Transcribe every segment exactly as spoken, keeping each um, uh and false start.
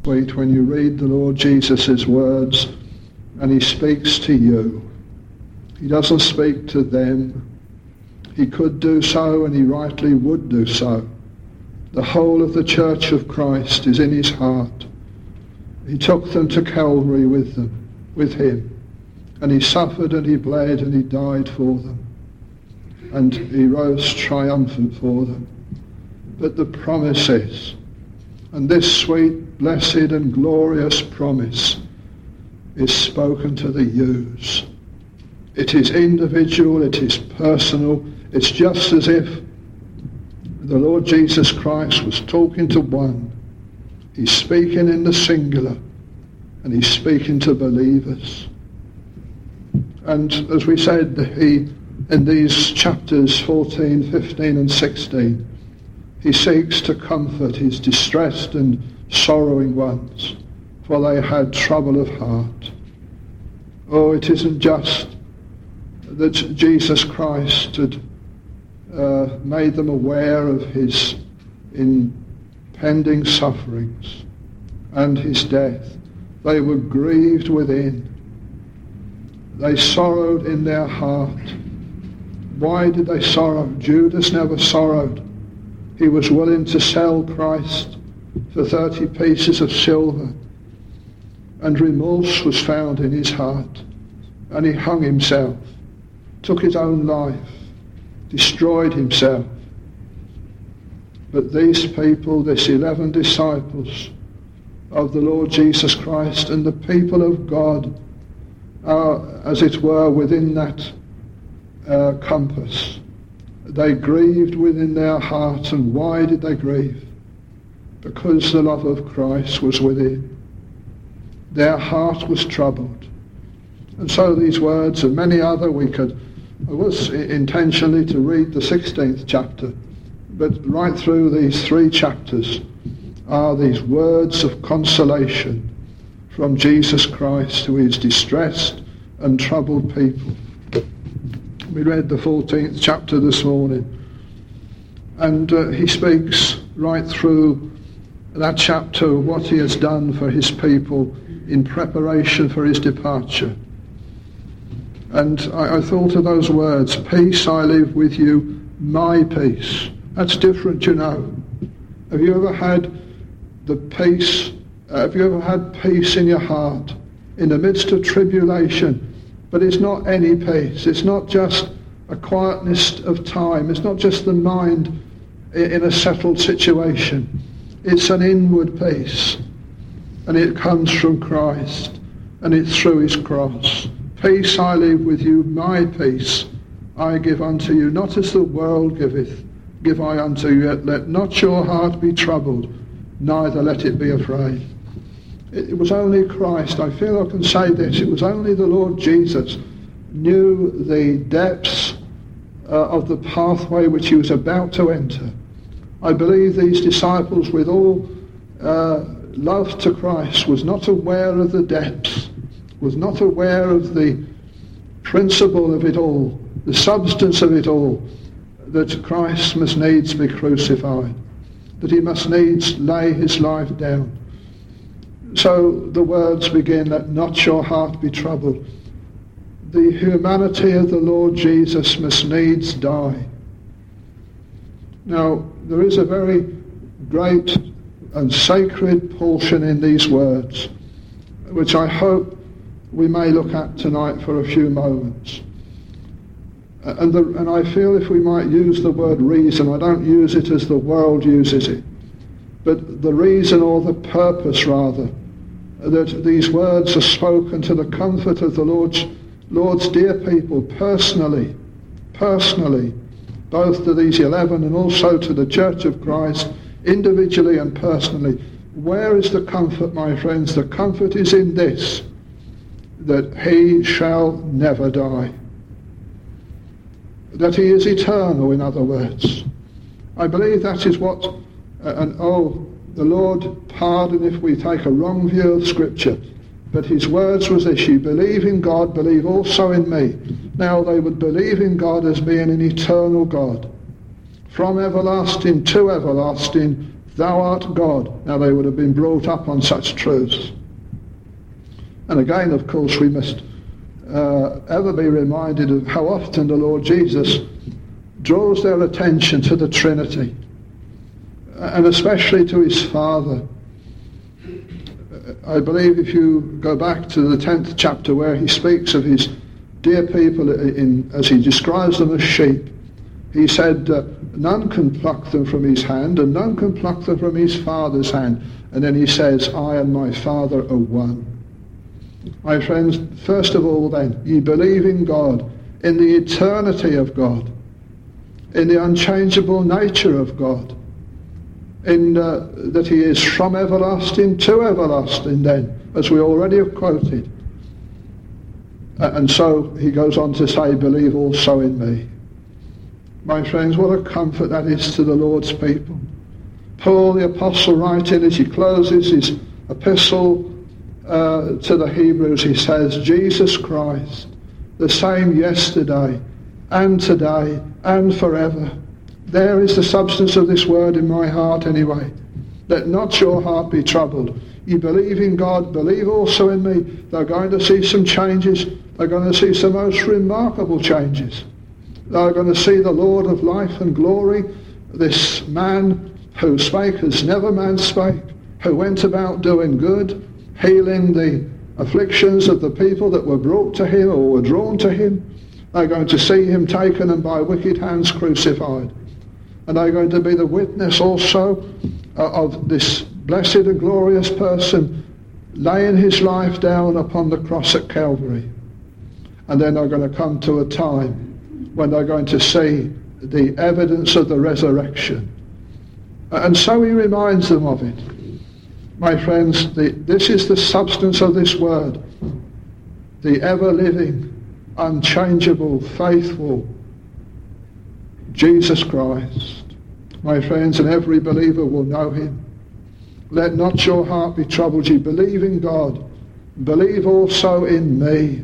sweet when you read the Lord Jesus' words and he speaks to you. He doesn't speak to them. He could do so, and he rightly would do so. The whole of the Church of Christ is in his heart. He took them to Calvary with them, with him, and he suffered and he bled and he died for them, and he rose triumphant for them. But the promise is, and this sweet, blessed and glorious promise is spoken to the yous. It is individual, it is personal. It's just as if the Lord Jesus Christ was talking to one. He's speaking in the singular, and he's speaking to believers. And as we said, he, in these chapters fourteen, fifteen and sixteen, he seeks to comfort his distressed and sorrowing ones, for they had trouble of heart. Oh, it isn't just that Jesus Christ had uh, made them aware of his impending sufferings and his death. They were grieved within. They sorrowed in their heart. Why did they sorrow? Judas never sorrowed. He was willing to sell Christ for thirty pieces of silver, and remorse was found in his heart, and he hung himself, took his own life, destroyed himself. But these people, this eleven disciples of the Lord Jesus Christ and the people of God, are, as it were, within that uh, compass. They grieved within their heart. And why did they grieve? Because the love of Christ was within. Their heart was troubled. And so these words and many other, we could, I was intentionally to read the sixteenth chapter, but right through these three chapters are these words of consolation from Jesus Christ to his distressed and troubled people. We read the fourteenth chapter this morning, and uh, he speaks right through that chapter what he has done for his people in preparation for his departure. And I, I thought of those words, peace I leave with you, my peace. That's different, you know. Have you ever had the peace, uh, have you ever had peace in your heart in the midst of tribulation? But it's not any peace. It's not just a quietness of time. It's not just the mind in a settled situation. It's an inward peace. And it comes from Christ. And it's through his cross. Peace I leave with you, my peace I give unto you. Not as the world giveth, give I unto you. Yet let not your heart be troubled, neither let it be afraid. It was only Christ, I feel I can say this, it was only the Lord Jesus knew the depths uh, of the pathway which he was about to enter. I believe these disciples, with all uh, love to Christ, was not aware of the depths, was not aware of the principle of it all, the substance of it all, that Christ must needs be crucified, that he must needs lay his life down. So the words begin, let not your heart be troubled. The humanity of the Lord Jesus must needs die. Now, there is a very great and sacred portion in these words, which I hope we may look at tonight for a few moments. And, the, and I feel if we might use the word reason, I don't use it as the world uses it, but the reason, or the purpose rather, that these words are spoken to the comfort of the Lord's, Lord's dear people personally, personally, both to these eleven and also to the Church of Christ, individually and personally. Where is the comfort, my friends? The comfort is in this, that he shall never die. That he is eternal, in other words. I believe that is what, uh, and oh, the Lord pardon if we take a wrong view of Scripture, but his words was this, you believe in God, believe also in me. Now they would believe in God as being an eternal God, from everlasting to everlasting, Thou art God. Now they would have been brought up on such truths. And again, of course, we must uh, ever be reminded of how often the Lord Jesus draws their attention to the Trinity, and especially to his Father. I believe if you go back to the tenth chapter where he speaks of his dear people in, as he describes them as sheep, he said, uh, none can pluck them from his hand, and none can pluck them from his Father's hand. And then he says, I and my Father are one. My friends, first of all then, ye believe in God, in the eternity of God, in the unchangeable nature of God, in uh, that he is from everlasting to everlasting then, as we already have quoted. Uh, and so he goes on to say, believe also in me. My friends, what a comfort that is to the Lord's people. Paul the Apostle writing as he closes his epistle uh, to the Hebrews, he says, Jesus Christ, the same yesterday and today and forever. There is the substance of this word in my heart anyway. Let not your heart be troubled. You believe in God, believe also in me. They're going to see some changes. They're going to see some most remarkable changes. They're going to see the Lord of life and glory, this man who spake as never man spake, who went about doing good, healing the afflictions of the people that were brought to him or were drawn to him. They're going to see him taken and by wicked hands crucified. And they're going to be the witness also uh, of this blessed and glorious person laying his life down upon the cross at Calvary. And then they're going to come to a time when they're going to see the evidence of the resurrection. And so he reminds them of it. My friends, the, this is the substance of this word. The ever-living, unchangeable, faithful Jesus Christ. My friends, and every believer will know him. Let not your heart be troubled. You believe in God. Believe also in me.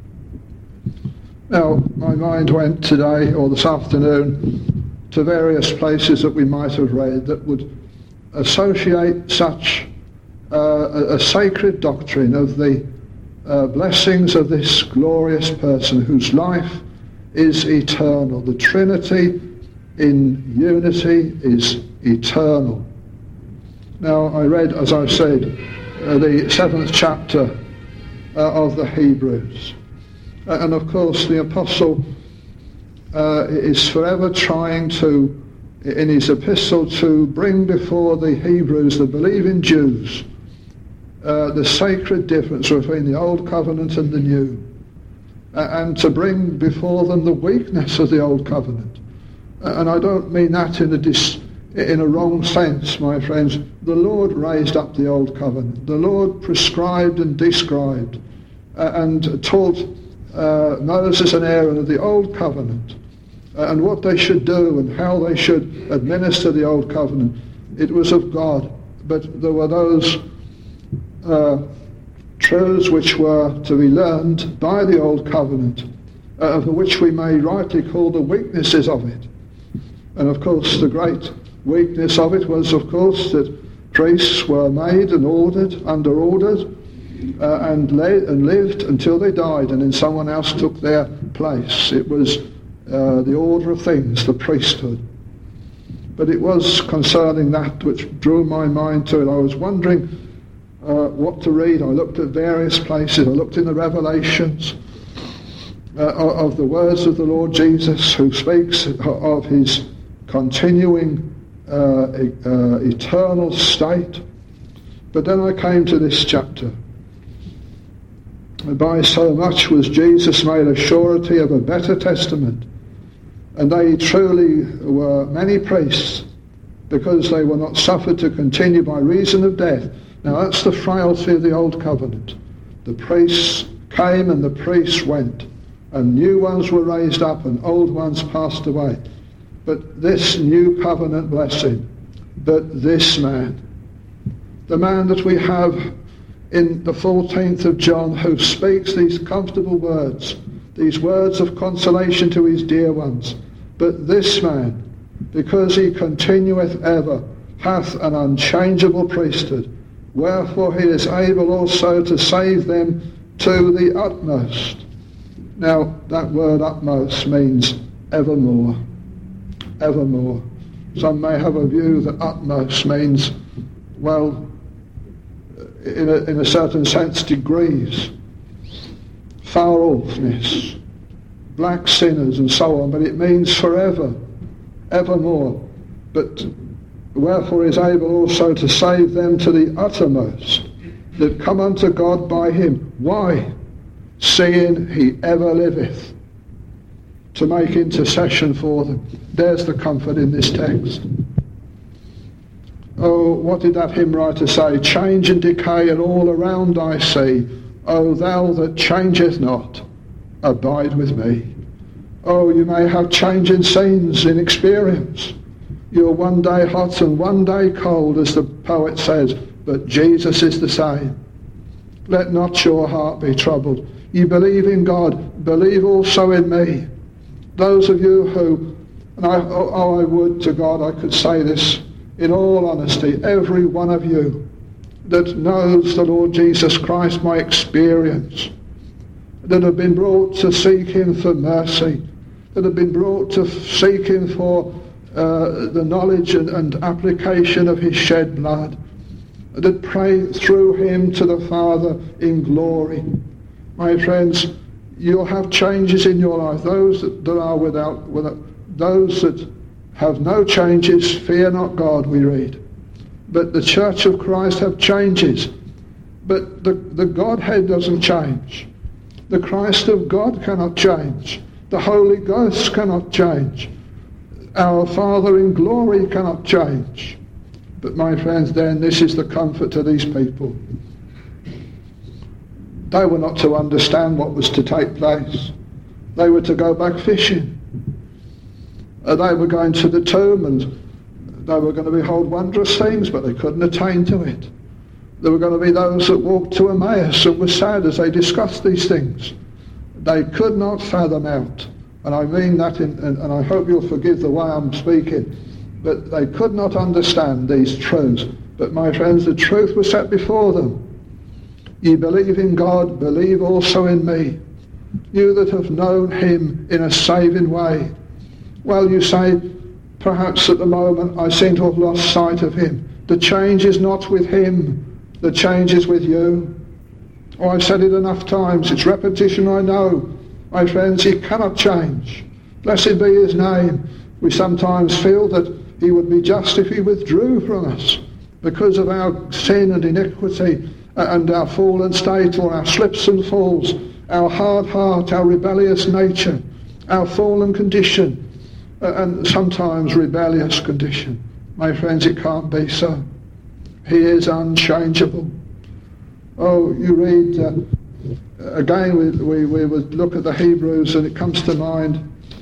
Now, my mind went today or this afternoon to various places that we might have read that would associate such uh, a, a sacred doctrine of the uh, blessings of this glorious person whose life is eternal. The Trinity in unity is eternal. Now, I read, as I said, uh, the seventh chapter uh, of the Hebrews. Uh, and of course, the Apostle uh, is forever trying to, in his epistle, to bring before the Hebrews, the believing Jews, uh, the sacred difference between the Old Covenant and the New. Uh, and to bring before them the weakness of the Old Covenant. Uh, and I don't mean that in a, dis, in a wrong sense, my friends. The Lord raised up the Old Covenant. The Lord prescribed and described uh, and taught uh, Moses and Aaron of the Old Covenant uh, and what they should do and how they should administer the Old Covenant. It was of God, but there were those uh, truths which were to be learned by the Old Covenant, uh, of which we may rightly call the weaknesses of it. And of course the great weakness of it was, of course, that priests were made and ordered, under ordered, uh, and, led, and lived until they died, and then someone else took their place. It was uh, the order of things, the priesthood. But it was concerning that which drew my mind to it. I was wondering Uh, what to read. I looked at various places. I looked in the Revelations uh, of the words of the Lord Jesus, who speaks of his continuing uh, uh, eternal state. But then I came to this chapter. By so much was Jesus made a surety of a better testament, and they truly were many priests, because they were not suffered to continue by reason of death. Now that's the frailty of the Old Covenant. The priests came and the priests went, and new ones were raised up and old ones passed away. But this new covenant blessing, but this man, the man that we have in the fourteenth of John, who speaks these comfortable words, these words of consolation to his dear ones, but this man, because he continueth ever, hath an unchangeable priesthood, wherefore he is able also to save them to the utmost. Now, that word utmost means evermore. Evermore. Some may have a view that utmost means, well, in a, in a certain sense, degrees, far offness, black sinners and so on, but it means forever, evermore. But wherefore is able also to save them to the uttermost, that come unto God by him. Why? Seeing he ever liveth, to make intercession for them. There's the comfort in this text. Oh, what did that hymn writer say? Change and decay and all around I see. O thou that changeth not, abide with me. Oh, you may have changing scenes in experience. You're one day hot and one day cold, as the poet says, but Jesus is the same. Let not your heart be troubled. You believe in God, believe also in me. Those of you who, and I, oh, I would to God I could say this in all honesty, every one of you that knows the Lord Jesus Christ, my experience, that have been brought to seek him for mercy, that have been brought to seek him for uh, the knowledge and, and application of his shed blood, that pray through him to the Father in glory. My friends, you'll have changes in your life. Those that, that are without, without, those that have no changes, fear not God, we read. But the Church of Christ have changes. But the, the Godhead doesn't change. The Christ of God cannot change. The Holy Ghost cannot change. Our Father in glory cannot change. But my friends, then this is the comfort to these people. They were not to understand what was to take place. They were to go back fishing. Uh, they were going to the tomb and they were going to behold wondrous things, but they couldn't attain to it. There were going to be those that walked to Emmaus and were sad as they discussed these things. They could not fathom out, and I mean that, in, and, and I hope you'll forgive the way I'm speaking, but they could not understand these truths. But my friends, the truth was set before them. Ye believe in God, believe also in me. You that have known him in a saving way. Well, you say, perhaps at the moment I seem to have lost sight of him. The change is not with him. The change is with you. Oh, I've said it enough times. It's repetition, I know. My friends, he cannot change. Blessed be his name. We sometimes feel that he would be just if he withdrew from us because of our sin and iniquity and our fallen state, or our slips and falls, our hard heart, our rebellious nature, our fallen condition, and sometimes rebellious condition. My friends, it can't be so. He is unchangeable. Oh, you read, uh, again we, we, we would look at the Hebrews, and it comes to mind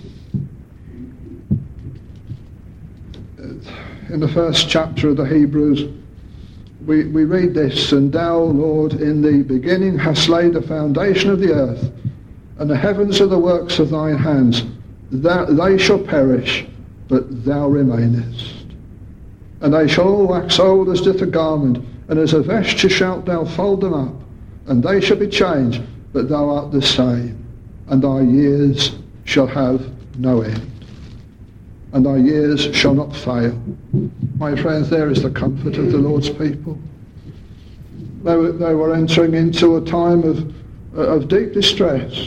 in the first chapter of the Hebrews, we, we read this, and thou, Lord, in the beginning hast laid the foundation of the earth, and the heavens are the works of thine hands. Thou, they shall perish, but thou remainest. And they shall all wax old as doth a garment, and as a vesture shalt thou fold them up, and they shall be changed, but thou art the same, and thy years shall have no end, and thy years shall not fail. My friends, there is the comfort of the Lord's people. They were, they were entering into a time of, of deep distress.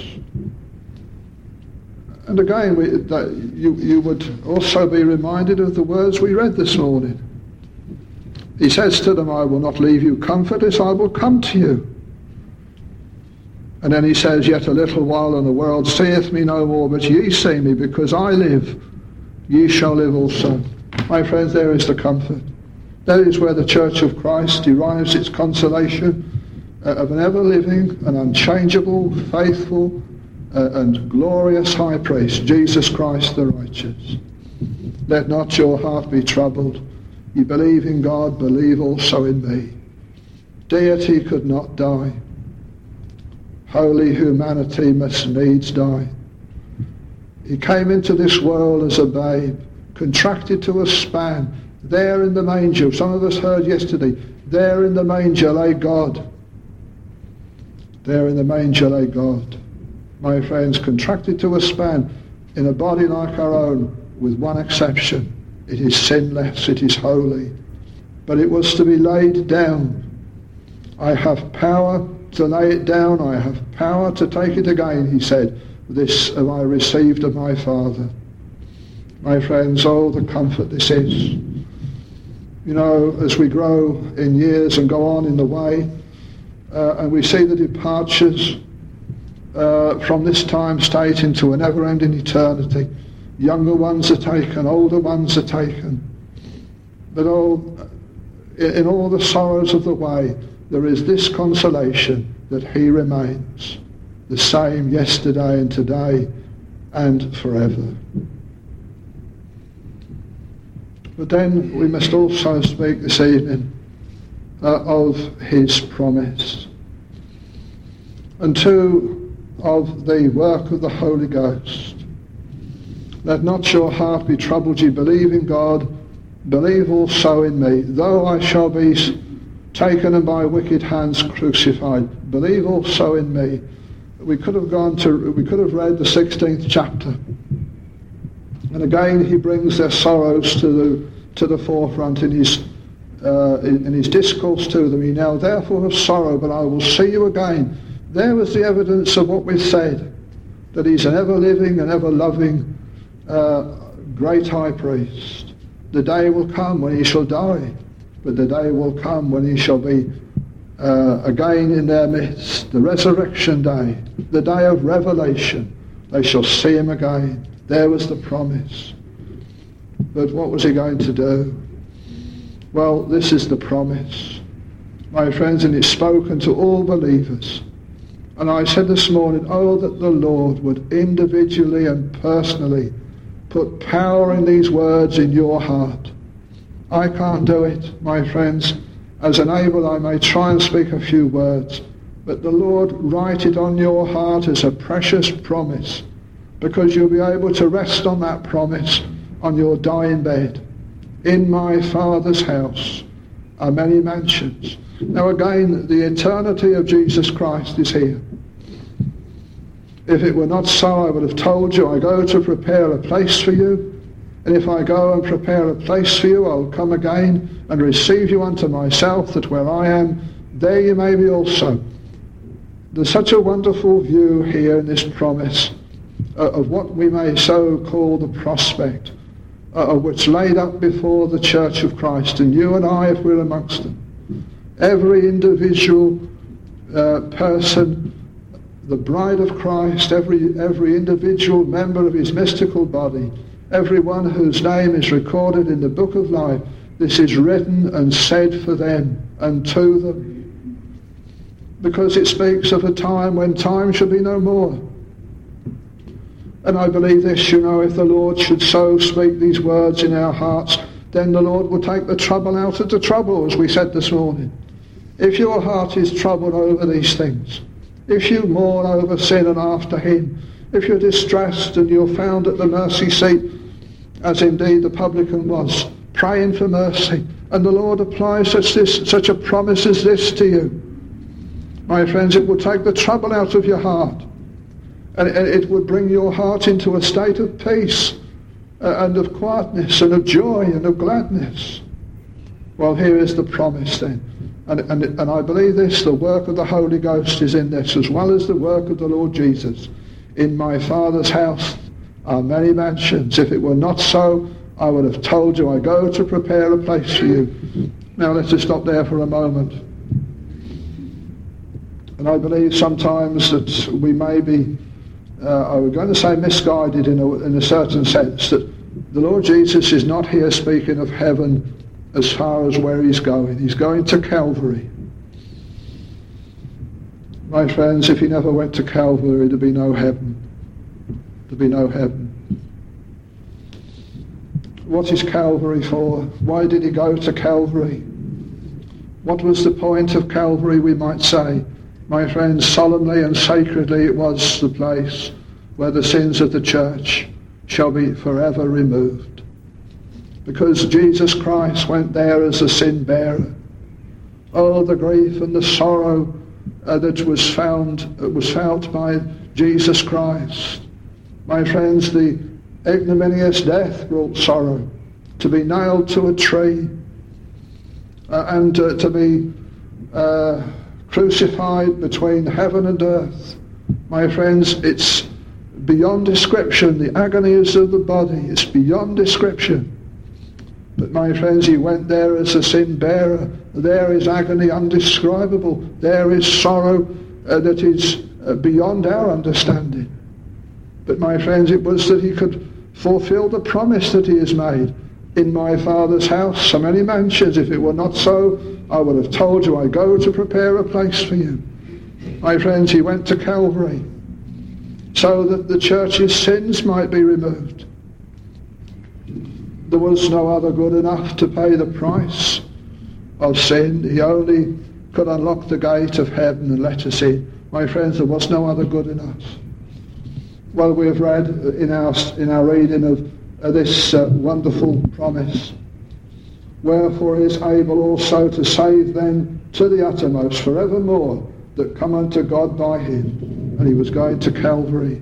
And again, we, that you, you would also be reminded of the words we read this morning. He says to them, I will not leave you comfortless, I will come to you. And then he says, yet a little while and the world seeth me no more, but ye see me, because I live, ye shall live also. My friends, there is the comfort. That is where the Church of Christ derives its consolation of an ever-living and unchangeable, faithful, Uh, and glorious high priest, Jesus Christ the righteous. Let not your heart be troubled. You believe in God, believe also in me. Deity could not die. Holy humanity must needs die. He came into this world as a babe, contracted to a span. There in the manger, some of us heard yesterday, there in the manger lay God. There in the manger lay God. My friends, contracted to a span in a body like our own, with one exception. It is sinless, it is holy. But it was to be laid down. I have power to lay it down, I have power to take it again, he said. This have I received of my Father. My friends, oh, the comfort this is. You know, as we grow in years and go on in the way, uh, and we see the departures uh, from this time state into a never-ending eternity, younger ones are taken, older ones are taken. But oh, in all the sorrows of the way, there is this consolation that he remains the same yesterday and today and forever. But then we must also speak this evening uh, of his promise, and two, of the work of the Holy Ghost. Let not your heart be troubled, ye believe in God, believe also in me. Though I shall be taken and by wicked hands crucified, believe also in me. We could have gone to, we could have read the sixteenth chapter. And again he brings their sorrows to the to the forefront in his uh, in, in his discourse to them. He now therefore have sorrow, but I will see you again. There was the evidence of what we've said, that he's an ever-living and ever-loving uh, great high priest. The day will come when he shall die, but the day will come when he shall be uh, again in their midst, the resurrection day, the day of revelation. They shall see him again. There was the promise. But what was he going to do? Well, this is the promise, my friends, and it's spoken to all believers. And I said this morning, oh, that the Lord would individually and personally put power in these words in your heart. I can't do it, my friends. As an able, I may try and speak a few words, but the Lord write it on your heart as a precious promise, because you'll be able to rest on that promise on your dying bed. In my Father's house are many mansions. Now again, the eternity of Jesus Christ is here. If it were not so, I would have told you, I go to prepare a place for you. And if I go and prepare a place for you, I will come again and receive you unto myself, that where I am, there you may be also. There's such a wonderful view here in this promise uh, of what we may so call the prospect uh, of what's laid up before the Church of Christ, and you and I, if we're amongst them. Every individual uh, person, the bride of Christ, every every individual member of his mystical body, everyone whose name is recorded in the book of life, this is written and said for them and to them, because it speaks of a time when time shall be no more. And I believe this, you know, if the Lord should so speak these words in our hearts, then the Lord will take the trouble out of the trouble, as we said this morning. If your heart is troubled over these things, if you mourn over sin and after him, if you're distressed and you're found at the mercy seat, as indeed the publican was, praying for mercy, and the Lord applies such, this, such a promise as this to you, my friends, it will take the trouble out of your heart, and it would bring your heart into a state of peace and of quietness and of joy and of gladness. Well, here is the promise then. And, and, and I believe this, the work of the Holy Ghost is in this, as well as the work of the Lord Jesus. In my Father's house are many mansions. If it were not so, I would have told you, I go to prepare a place for you. Now let's just stop there for a moment. And I believe sometimes that we may be, uh, I was going to say misguided in a, in a certain sense, that the Lord Jesus is not here speaking of heaven as far as where he's going. He's going to Calvary. My friends, if he never went to Calvary, there'd be no heaven. There'd be no heaven. What is Calvary for? Why did he go to Calvary? What was the point of Calvary, we might say? My friends, solemnly and sacredly, it was the place where the sins of the church shall be forever removed. because Jesus Christ went there as a sin bearer. Oh, the grief and the sorrow uh, that was found uh, was felt by Jesus Christ. My friends, the ignominious death brought sorrow. To be nailed to a tree uh, and uh, to be uh, crucified between heaven and earth. My friends, it's beyond description. The agonies of the body, it's beyond description. But my friends, he went there as a sin bearer. There is agony undescribable. There is sorrow uh, that is uh, beyond our understanding. But my friends, it was that he could fulfill the promise that he has made. In my Father's house so many mansions. If it were not so, I would have told you I go to prepare a place for you. My friends, he went to Calvary so that the church's sins might be removed. There was no other good enough to pay the price of sin. He only could unlock the gate of heaven and let us in. My friends, there was no other good enough. Well, we have read in our, in our reading of Uh, this uh, wonderful promise. Wherefore he is able also to save them to the uttermost forevermore that come unto God by him. And he was going to Calvary.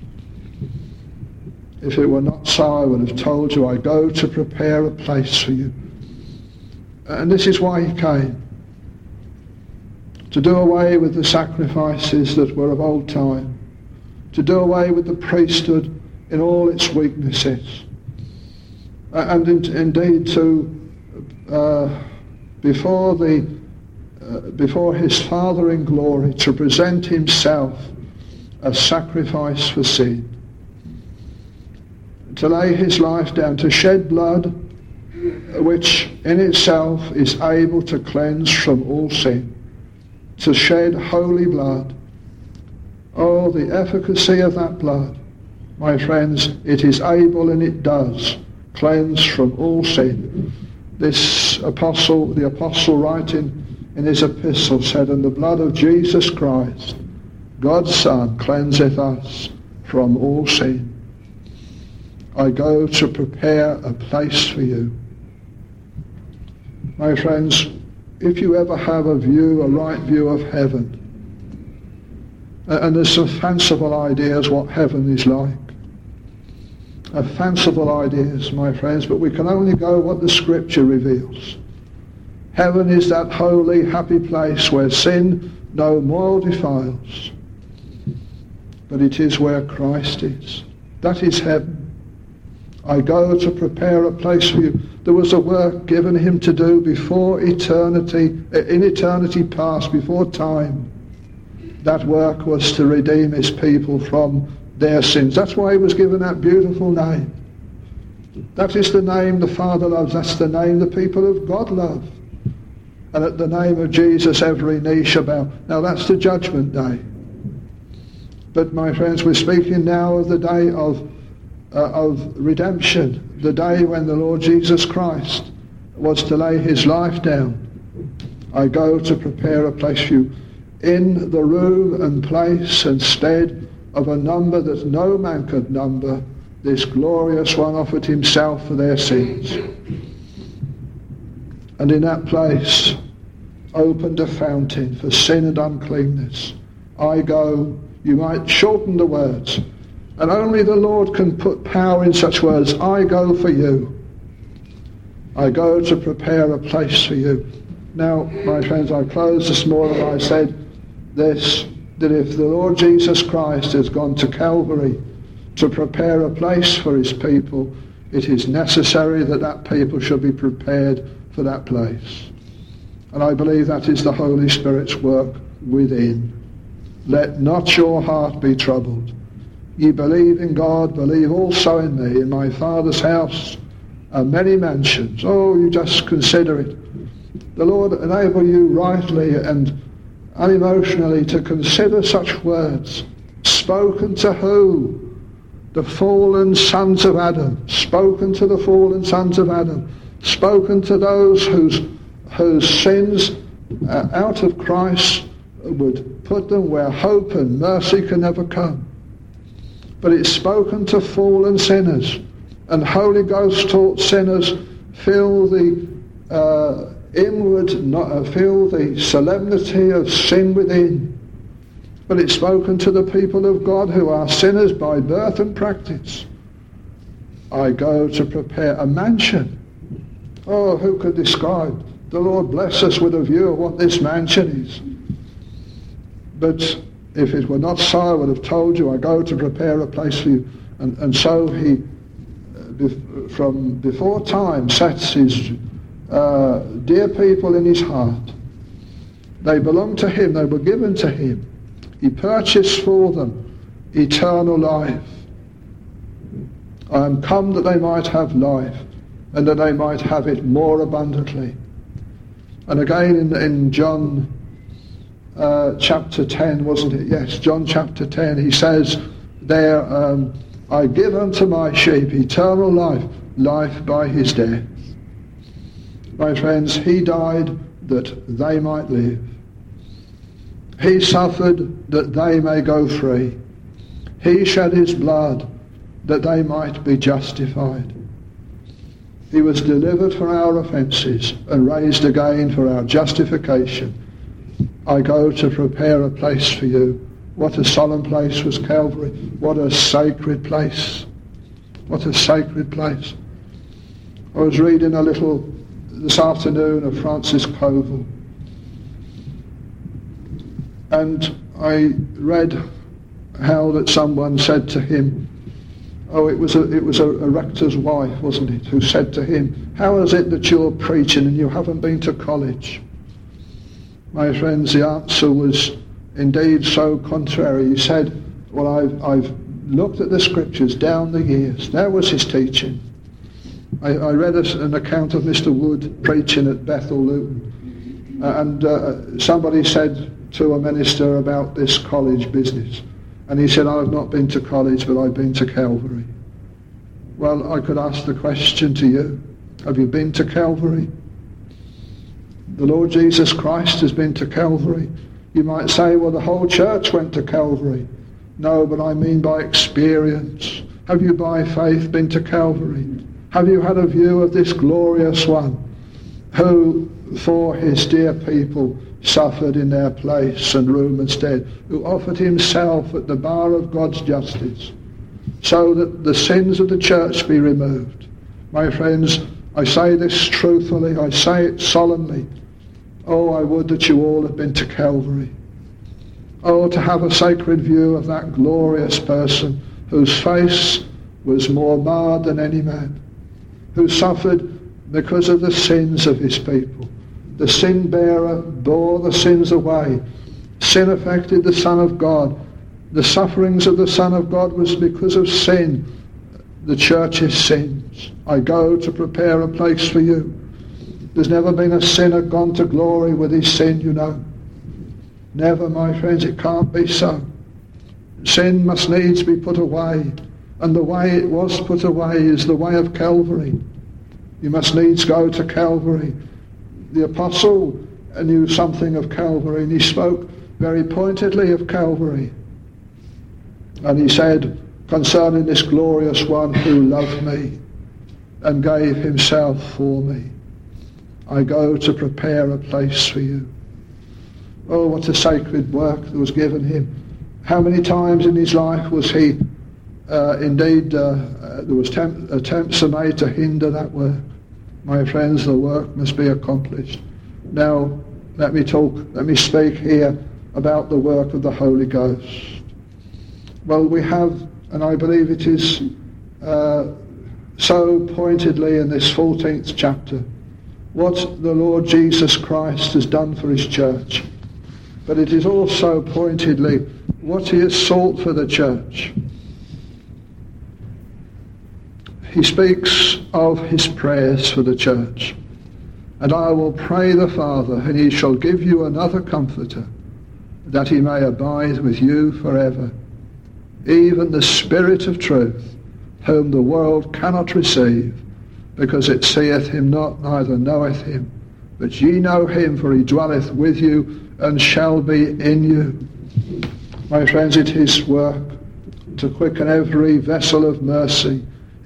If it were not so, I would have told you I go to prepare a place for you. And this is why he came. To do away with the sacrifices that were of old time. To do away with the priesthood in all its weaknesses, uh, and in, indeed to uh, before the uh, before his Father in glory, to present himself a sacrifice for sin, to lay his life down, to shed blood, which in itself is able to cleanse from all sin, to shed holy blood. Oh, the efficacy of that blood. My friends, it is able and it does cleanse from all sin. This apostle, the apostle writing in his epistle said, and the blood of Jesus Christ, God's Son, cleanseth us from all sin. I go to prepare a place for you. My friends, if you ever have a view, a right view of heaven, and there's some fanciful ideas what heaven is like, of fanciful ideas, my friends, but we can only go what the Scripture reveals. Heaven is that holy, happy place where sin no more defiles. But it is where Christ is. That is heaven. I go to prepare a place for you. There was a work given him to do before eternity, in eternity past, before time. That work was to redeem his people from their sins. That's why he was given that beautiful name. That is the name the Father loves. That's the name the people of God love. And at the name of Jesus every knee shall bow. Now that's the judgment day. But my friends, we're speaking now of the day of uh, of redemption, the day when the Lord Jesus Christ was to lay his life down. I go to prepare a place for you, in the room and place and stead of a number that no man could number. This glorious one offered himself for their sins. And in that place opened a fountain for sin and uncleanness. I go, you might shorten the words, and only the Lord can put power in such words. I go for you. I go to prepare a place for you. Now, my friends, I closed this morning, I said this, that if the Lord Jesus Christ has gone to Calvary to prepare a place for his people, it is necessary that that people should be prepared for that place. And I believe that is the Holy Spirit's work within. Let not your heart be troubled. Ye believe in God, believe also in me. In my Father's house are many mansions. Oh, you just consider it. The Lord enable you rightly and unemotionally to consider such words. Spoken to who? The fallen sons of Adam. Spoken to the fallen sons of Adam. Spoken to those whose, whose sins uh, out of Christ would put them where hope and mercy can never come. But it's spoken to fallen sinners and Holy Ghost taught sinners feel the uh, inward, not, uh, feel the solemnity of sin within. But it's spoken to the people of God who are sinners by birth and practice. I go to prepare a mansion. Oh, who could describe? The Lord bless us with a view of what this mansion is. But if it were not so, I would have told you, I go to prepare a place for you. And, and so he, from before time, sets his uh, dear people in his heart. They belong to him, they were given to him. He purchased for them eternal life. I am come that they might have life, and that they might have it more abundantly. And again in, in John uh, chapter ten, wasn't it? Yes, John chapter ten, he says there, um, I give unto my sheep eternal life, life by his death. My friends, he died that they might live. He suffered that they may go free. He shed his blood that they might be justified. He was delivered for our offences and raised again for our justification. I go to prepare a place for you. What a solemn place was Calvary. What a sacred place. What a sacred place. I was reading a little this afternoon of Francis Covell. And I read how that someone said to him, oh, it was a it was a, a rector's wife, wasn't it, who said to him, how is it that you're preaching and you haven't been to college? My friends, the answer was indeed so contrary. He said, well, I've, I've looked at the scriptures down the years. That was his teaching. I, I read a, an account of Mister Wood preaching at Bethel Luton. Uh, and uh, somebody said to a minister about this college business. And he said, I've not been to college, but I've been to Calvary. Well, I could ask the question to you, have you been to Calvary? The Lord Jesus Christ has been to Calvary. You might say, well, the whole church went to Calvary. No, but I mean by experience. Have you by faith been to Calvary? Have you had a view of this glorious one who, for his dear people, suffered in their place and room instead, who offered himself at the bar of God's justice so that the sins of the church be removed? My friends, I say this truthfully, I say it solemnly. Oh, I would that you all had been to Calvary. Oh, to have a sacred view of that glorious person whose face was more marred than any man, who suffered because of the sins of his people. The sin bearer bore the sins away. Sin affected the Son of God. The sufferings of the Son of God was because of sin, the church's sins. I go to prepare a place for you. There's never been a sinner gone to glory with his sin, you know. Never, my friends, it can't be so. Sin must needs be put away. And the way it was put away is the way of Calvary. You must needs go to Calvary. The apostle knew something of Calvary, and he spoke very pointedly of Calvary. And he said, concerning this glorious one who loved me and gave himself for me, I go to prepare a place for you. Oh, what a sacred work that was given him. How many times in his life was he, uh, indeed, uh, uh, there was temp- attempts made to hinder that work. My friends, the work must be accomplished. Now, let me talk, let me speak here about the work of the Holy Ghost. Well, we have, and I believe it is uh, so pointedly in this fourteenth chapter, what the Lord Jesus Christ has done for his church. But it is also pointedly what he has sought for the church. He speaks of his prayers for the church. And I will pray the Father, and he shall give you another comforter, that he may abide with you forever, even the Spirit of truth, whom the world cannot receive, because it seeth him not, neither knoweth him. But ye know him, for he dwelleth with you, and shall be in you. My friends, it is work to quicken every vessel of mercy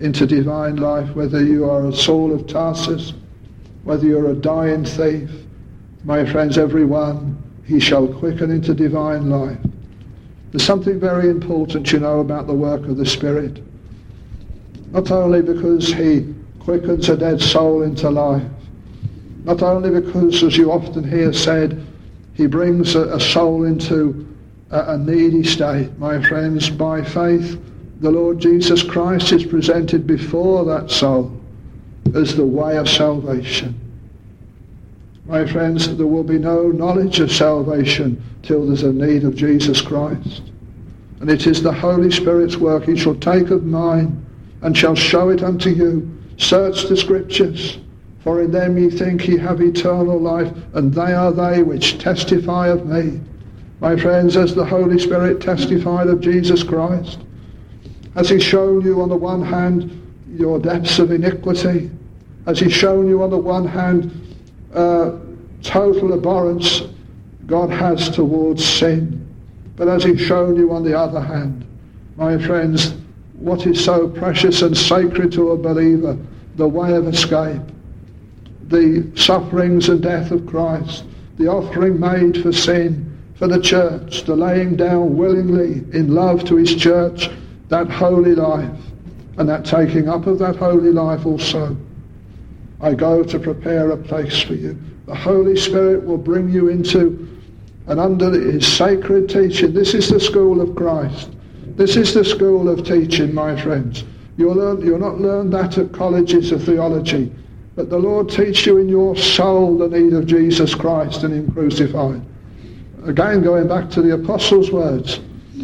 into divine life, whether you are a Saul of Tarsus, whether you're a dying thief, my friends, everyone he shall quicken into divine life. There's something very important, you know, about the work of the Spirit. Not only because he quickens a dead soul into life, not only because, as you often hear said, he brings a, a soul into a, a needy state. My friends, by faith, the Lord Jesus Christ is presented before that soul as the way of salvation. My friends, there will be no knowledge of salvation till there's a need of Jesus Christ. And it is the Holy Spirit's work. He shall take of mine and shall show it unto you. Search the Scriptures, for in them ye think ye have eternal life, and they are they which testify of me. My friends, as the Holy Spirit testified of Jesus Christ, has he shown you on the one hand your depths of iniquity? Has he shown you on the one hand uh, total abhorrence God has towards sin? But has he shown you on the other hand, my friends, what is so precious and sacred to a believer, the way of escape, the sufferings and death of Christ, the offering made for sin, for the church, the laying down willingly in love to his church, that holy life, and that taking up of that holy life also. I go to prepare a place for you. The Holy Spirit will bring you into and under his sacred teaching. This is the school of Christ. This is the school of teaching, my friends. You'll, learn, you'll not learn that at colleges of theology, but the Lord teach you in your soul the need of Jesus Christ and him crucified. Again, going back to the apostles' words.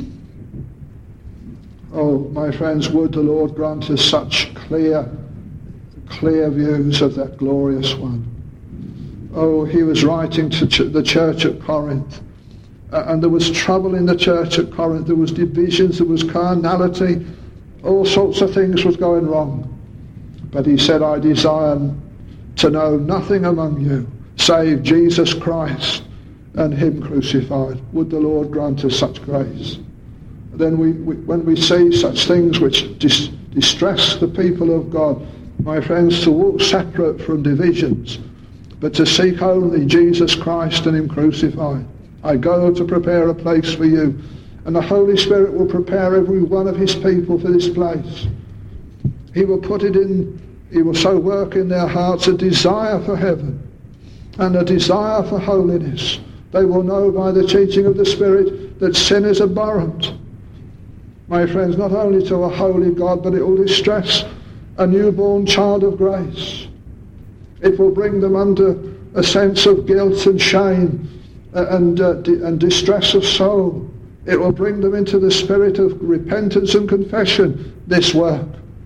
Oh, my friends, would the Lord grant us such clear, clear views of that glorious one. Oh, he was writing to ch- the church at Corinth, uh, and there was trouble in the church at Corinth. There was divisions, there was carnality, all sorts of things was going wrong. But he said, I desire to know nothing among you save Jesus Christ and him crucified. Would the Lord grant us such grace? Then we, we when we see such things which dis- distress the people of God, my friends, to walk separate from divisions, but to seek only Jesus Christ and him crucified. I go to prepare a place for you, and the Holy Spirit will prepare every one of his people for this place. He will put it in, he will so work in their hearts a desire for heaven and a desire for holiness. They will know by the teaching of the Spirit that sin is abhorrent. My friends, not only to a holy God, but it will distress a newborn child of grace. It will bring them under a sense of guilt and shame and, uh, di- and distress of soul. It will bring them into the spirit of repentance and confession, this work.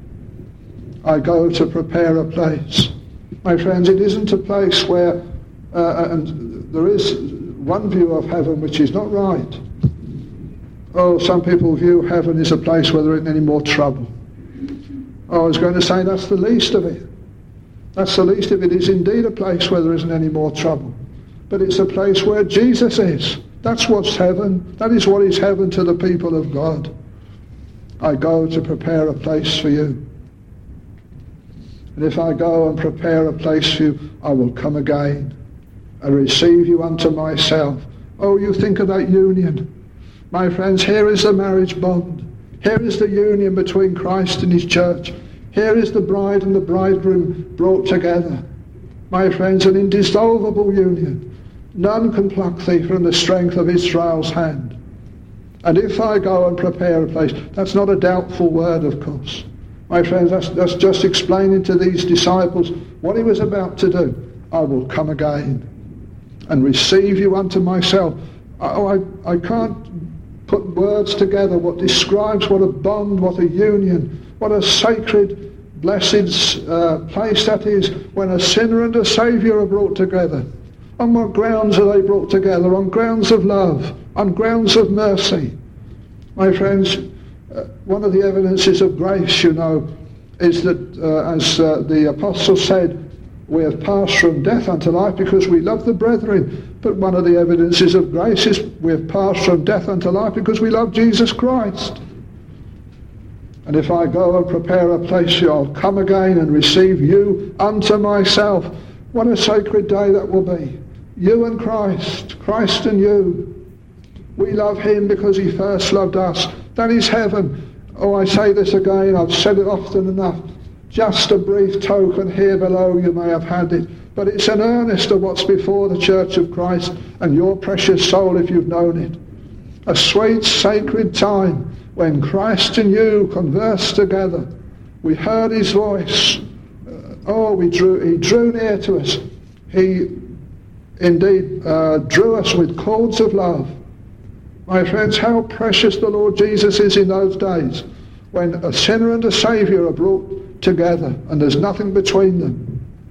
I go to prepare a place. My friends, it isn't a place where, uh, and there is one view of heaven which is not right. Oh, some people view heaven as a place where there isn't any more trouble. Oh, I was going to say that's the least of it. That's the least of it. It's indeed a place where there isn't any more trouble. But it's a place where Jesus is. That's what's heaven. That is what is heaven to the people of God. I go to prepare a place for you. And if I go and prepare a place for you, I will come again and receive you unto myself. Oh, you think of that union. My friends, here is the marriage bond. Here is the union between Christ and his church. Here is the bride and the bridegroom brought together. My friends, an indissoluble union. None can pluck thee from the strength of Israel's hand. And if I go and prepare a place, that's not a doubtful word, of course. My friends, that's, that's just explaining to these disciples what he was about to do. I will come again and receive you unto myself. Oh, I, I can't put words together what describes what a bond, what a union, what a sacred, blessed uh, place that is when a sinner and a Saviour are brought together. On what grounds are they brought together? On grounds of love, on grounds of mercy. My friends, uh, one of the evidences of grace, you know, is that, uh, as uh, the apostle said, we have passed from death unto life because we love the brethren. But one of the evidences of grace is we have passed from death unto life because we love Jesus Christ. And if I go and prepare a place for you, I'll come again and receive you unto myself. What a sacred day that will be. You and Christ, Christ and you. We love him because he first loved us. That is heaven. Oh, I say this again, I've said it often enough. Just a brief token here below, you may have had it. But it's an earnest of what's before the Church of Christ and your precious soul if you've known it. A sweet, sacred time when Christ and you conversed together. We heard his voice. Uh, oh, we drew, he drew near to us. He indeed uh, drew us with cords of love. My friends, how precious the Lord Jesus is in those days when a sinner and a Saviour are brought together and there's nothing between them.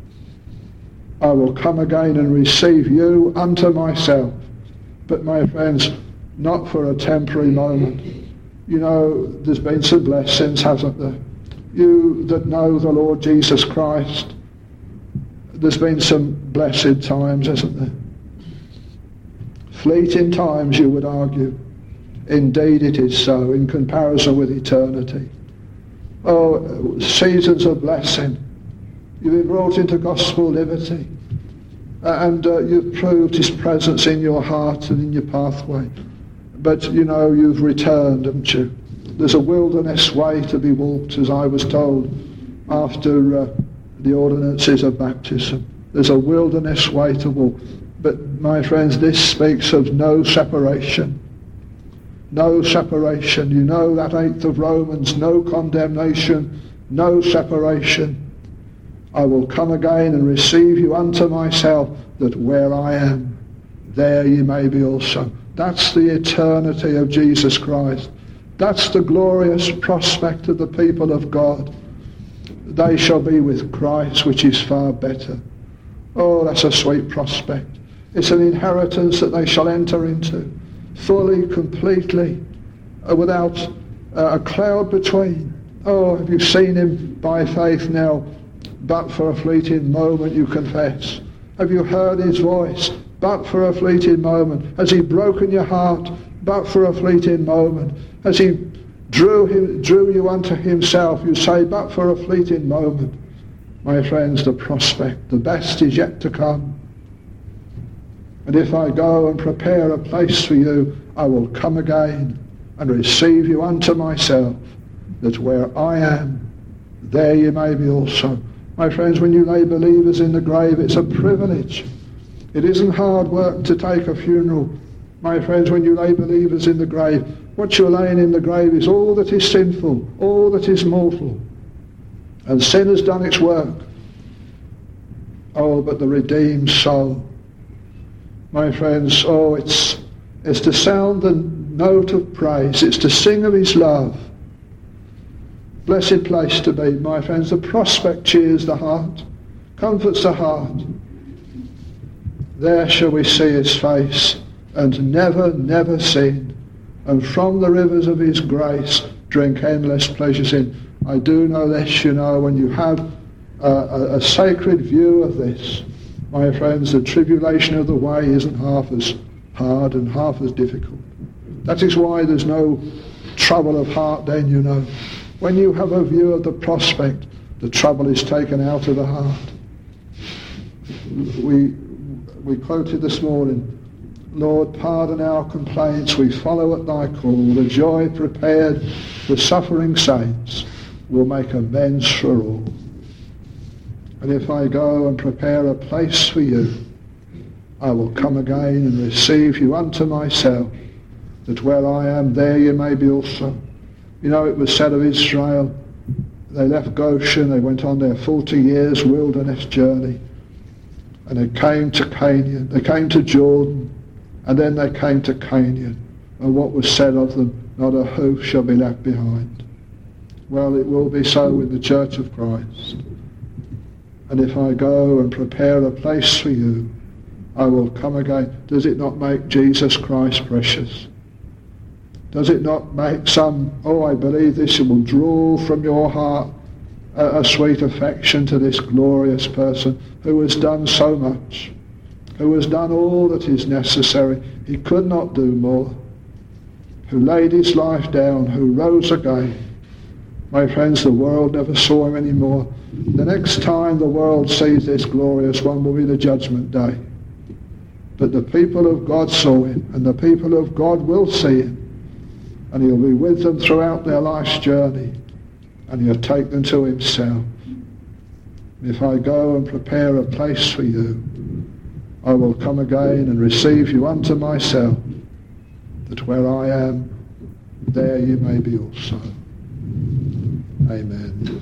I will come again and receive you unto myself. But my friends, not for a temporary moment. You know, there's been some blessings, hasn't there? You that know the Lord Jesus Christ, there's been some blessed times, hasn't there? Fleeting times, you would argue. Indeed it is so, in comparison with eternity. Oh, seasons of blessing. You've been brought into gospel liberty. And uh, you've proved his presence in your heart and in your pathway. But, you know, you've returned, haven't you? There's a wilderness way to be walked, as I was told after uh, the ordinances of baptism. There's a wilderness way to walk. But, my friends, this speaks of no separation. No separation. You know that eighth of Romans, no condemnation, no separation. I will come again and receive you unto myself, that where I am, there ye may be also. That's the eternity of Jesus Christ. That's the glorious prospect of the people of God. They shall be with Christ, which is far better. Oh, that's a sweet prospect. It's an inheritance that they shall enter into, fully, completely, uh, without uh, a cloud between. Oh, have you seen him by faith now? But for a fleeting moment you confess. Have you heard his voice? But for a fleeting moment. Has he broken your heart? But for a fleeting moment. Has he drew him, drew you unto himself? You say, but for a fleeting moment. My friends, the prospect, the best is yet to come. And if I go and prepare a place for you, I will come again and receive you unto myself, that where I am, there you may be also. My friends, when you lay believers in the grave, it's a privilege. It isn't hard work to take a funeral. My friends, when you lay believers in the grave, what you're laying in the grave is all that is sinful, all that is mortal. And sin has done its work. Oh, but the redeemed soul. My friends, oh, it's, it's to sound the note of praise. It's to sing of his love. Blessed place to be, my friends. The prospect cheers the heart, comforts the heart. There shall we see his face, and never, never sin, and from the rivers of his grace drink endless pleasures in. I do know this, you know, when you have a, a, a sacred view of this, my friends, the tribulation of the way isn't half as hard and half as difficult. That is why there's no trouble of heart then, you know. When you have a view of the prospect, the trouble is taken out of the heart. We, we quoted this morning, Lord, pardon our complaints, we follow at thy call. The joy prepared for suffering saints will make amends for all. And if I go and prepare a place for you, I will come again and receive you unto myself, that where I am, there you may be also. You know, it was said of Israel, they left Goshen, they went on their forty years wilderness journey, and they came to Canaan, they came to Jordan, and then they came to Canaan. And what was said of them, not a hoof shall be left behind. Well, it will be so with the Church of Christ. And if I go and prepare a place for you, I will come again. Does it not make Jesus Christ precious? Does it not make some, oh, I believe this will draw from your heart a, a sweet affection to this glorious person who has done so much, who has done all that is necessary. He could not do more, who laid his life down, who rose again. My friends, the world never saw him anymore. The next time the world sees this glorious one will be the judgment day. But the people of God saw him, and the people of God will see him. And he'll be with them throughout their life's journey, and he'll take them to himself. If I go and prepare a place for you, I will come again and receive you unto myself, that where I am, there you may be also. Amen.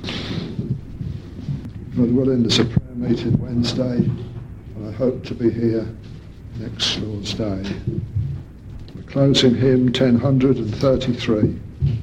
God willing, there's a prayer meeting Wednesday, and I hope to be here next Lord's Day. We're closing hymn ten thirty-three.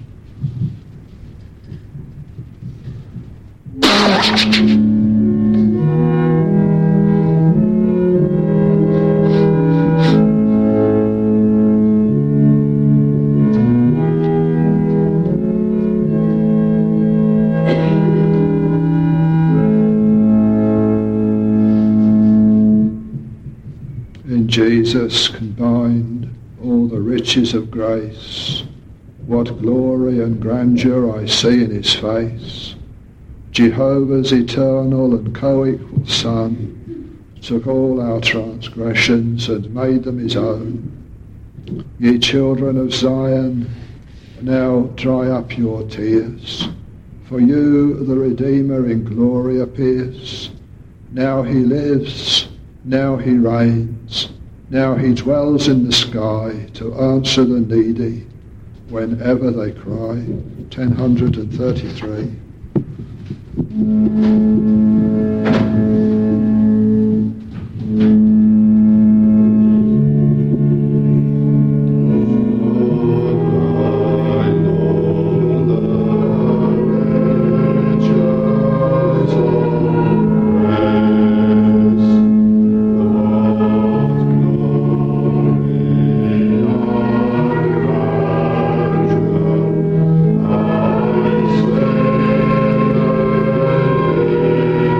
Jesus combined all the riches of grace. What glory and grandeur I see in his face. Jehovah's eternal and co-equal Son took all our transgressions and made them his own. Ye children of Zion, now dry up your tears. For you the Redeemer in glory appears. Now he lives, now he reigns. Now he dwells in the sky to answer the needy whenever they cry. ten thirty-three. Amen.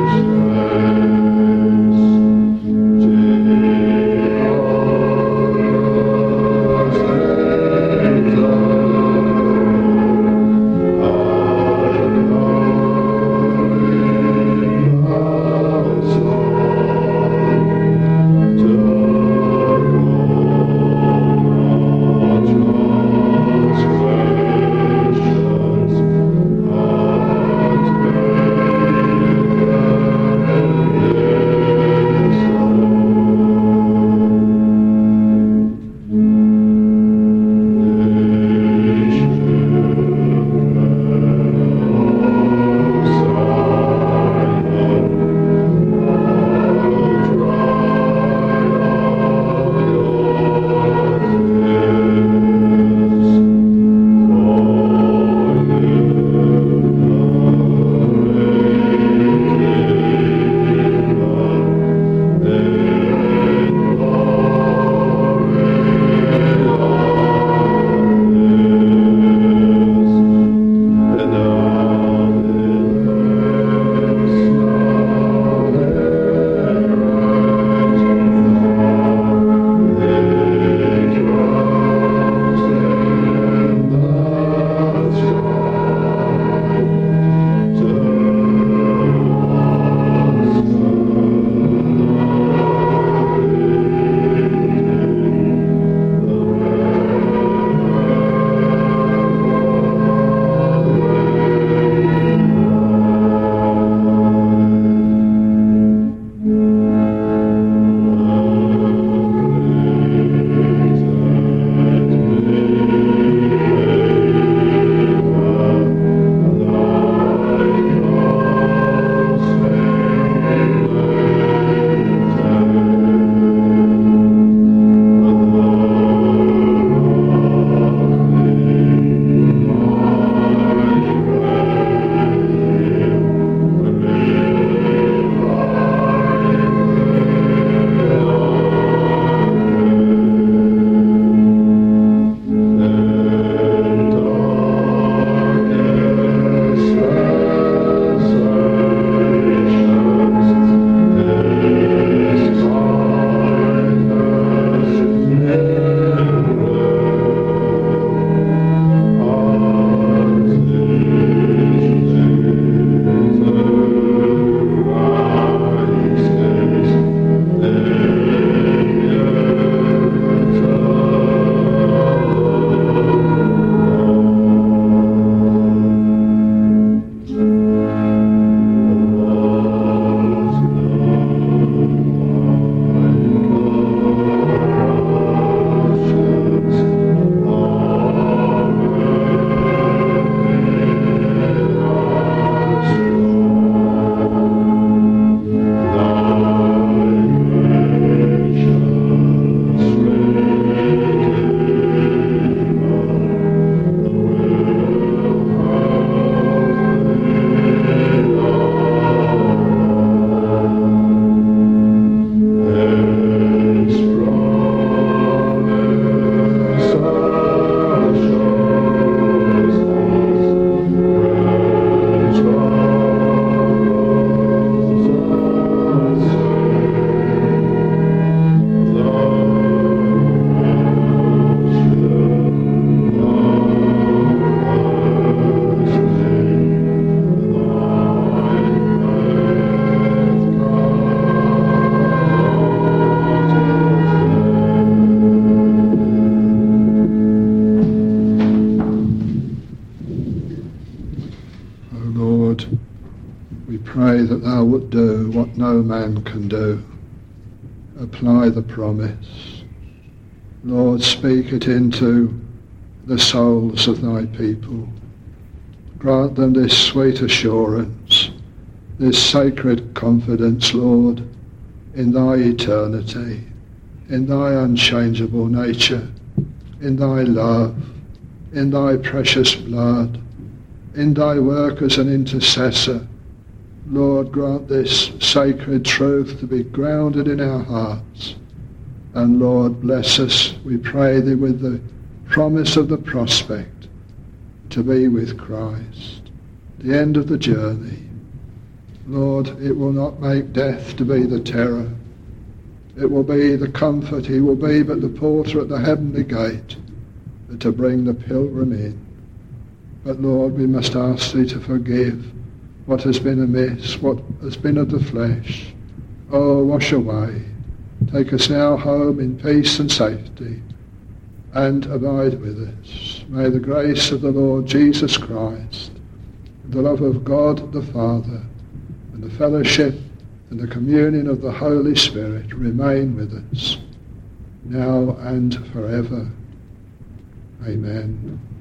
that thou wilt do what no man can do. Apply the promise. Lord, speak it into the souls of thy people. Grant them this sweet assurance, this sacred confidence, Lord, in thy eternity, in thy unchangeable nature, in thy love, in thy precious blood, in thy work as an intercessor. Lord, grant this sacred truth to be grounded in our hearts. And Lord, bless us, we pray thee, with the promise of the prospect to be with Christ, the end of the journey. Lord, it will not make death to be the terror. It will be the comfort. He will be but the porter at the heavenly gate to bring the pilgrim in. But Lord, we must ask thee to forgive what has been amiss, what has been of the flesh. Oh, wash away. Take us now home in peace and safety, and abide with us. May the grace of the Lord Jesus Christ, the love of God the Father, and the fellowship and the communion of the Holy Spirit remain with us, now and forever. Amen.